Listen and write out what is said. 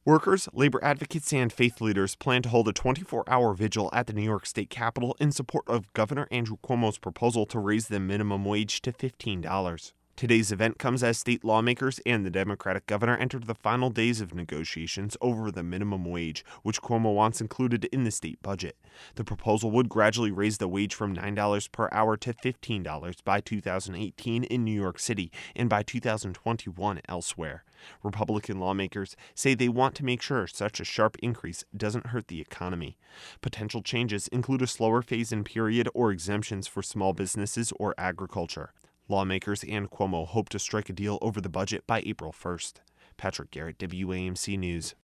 Workers, labor advocates, and faith leaders plan to hold a 24-hour vigil at the New York State Capitol in support of Governor Andrew Cuomo's proposal to raise the minimum wage to $15. Today's event comes as state lawmakers and the Democratic governor entered the final days of negotiations over the minimum wage, which Cuomo wants included in the state budget. The proposal would gradually raise the wage from $9 per hour to $15 by 2018 in New York City and by 2021 elsewhere. Republican lawmakers say they want to make sure such a sharp increase doesn't hurt the economy. Potential changes include a slower phase-in period or exemptions for small businesses or agriculture. Lawmakers and Cuomo hope to strike a deal over the budget by April 1st. Patrick Garrett, WAMC News.